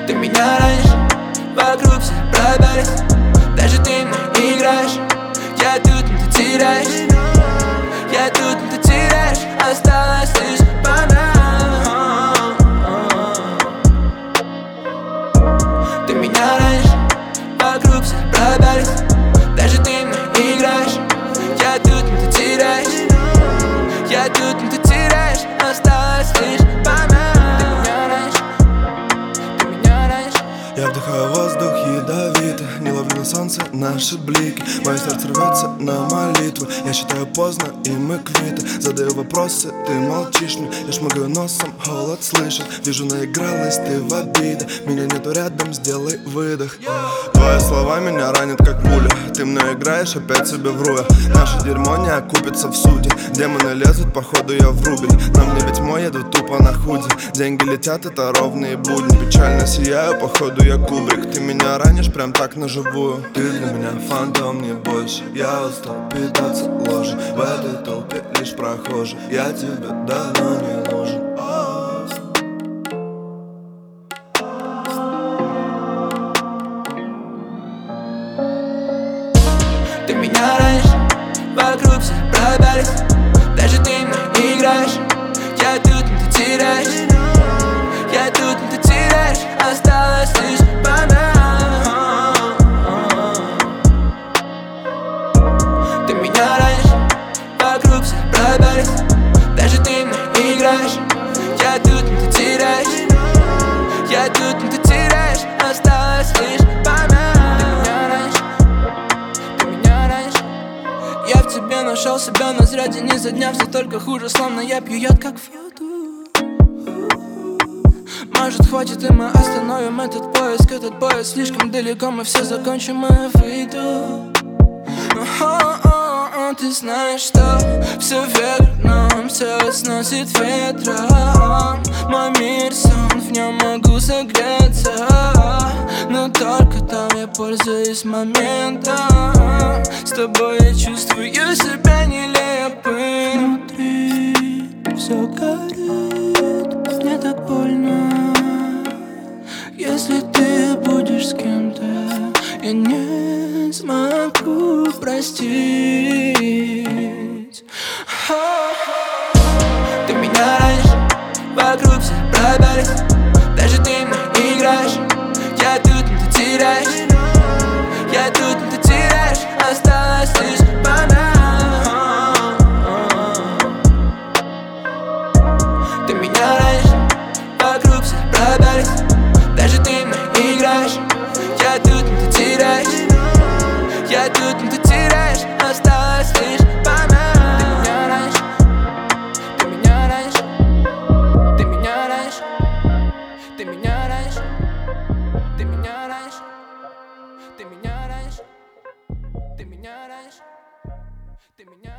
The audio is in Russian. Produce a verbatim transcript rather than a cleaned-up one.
Ты меня ранишь, вокруг все пробились. Даже ты мне играешь. Я тут, но ты теряешь. Я тут, но ты теряешь. Осталось лишь банан. Ты меня ранишь, вокруг все пробились. Даже ты мне играешь. Я тут, но ты теряешь. Я тут, но ты теряешь. Осталось лишь банан. Я вдыхаю воздух ядовито, не ловлю на солнце наши блики. Мое сердце рвется на молитву. Я считаю поздно, и мы квиты. Задаю вопросы, ты молчишь мне. Я шмыгаю носом, холод слышит. Вижу, наигралась ты в обиды. Меня нету рядом, сделай выдох. Твои слова меня ранят как пуля. Ты мной играешь, опять себе вру я. Наше дерьмо не окупится в суде. Демоны лезут, походу я в рубль. На мне ведь мой, еду тупо на худи. Деньги летят, это ровные будни. Печально сияю, походу я Кубрик. Ты меня ранишь прям так на живую. Ты для меня фантом, не больше. Я устал питаться ложью. В этой толпе лишь прохожий. Я тебе давно не нужен. Ты меня ранишь, вокруг все пробились. Даже ты мне играешь. Я тут, но ты теряешь. Я тут, но ты теряешь. Осталось лишь банан. Ты меня ранишь, вокруг все пробились. Даже ты мне играешь. Я тут, но ты теряешь. Я тут, но ты теряешь. Осталось лишь банан. Ты меня ранишь. Я в тебе нашел себя, но зря день изо дня все только хуже, словно я пью яд, как в яду. Может, хватит, и мы остановим этот поиск. Этот поезд слишком далеко, мы все закончим, и выйду. О-о-о, ты знаешь, что все верно, все сносит ветром. Мой мир сон, в нем могу согреться, но только там я пользуюсь моментом. С тобой я чувствую себя нелепым. Внутри все горит, мне так больно. Если ты будешь с кем-то, я не смогу простить. Ты меня ранишь, вокруг все пробились. Даже ты мне играешь. Я тут, но ты теряешь. Я тут, но ты теряешь. Осталось лишь банан. Ты меня ранишь, вокруг все пробились. Даже ты мне играешь. Я тут, но ты теряешь. Я тут, но ты теряешь. Осталось лишь банан. Ты меня ранишь. Ты меня ранишь. Ты меня ранишь. Ты меня ранишь. Ты меня ранишь. Ты меня ранишь. Ты меня ранишь. Ты меня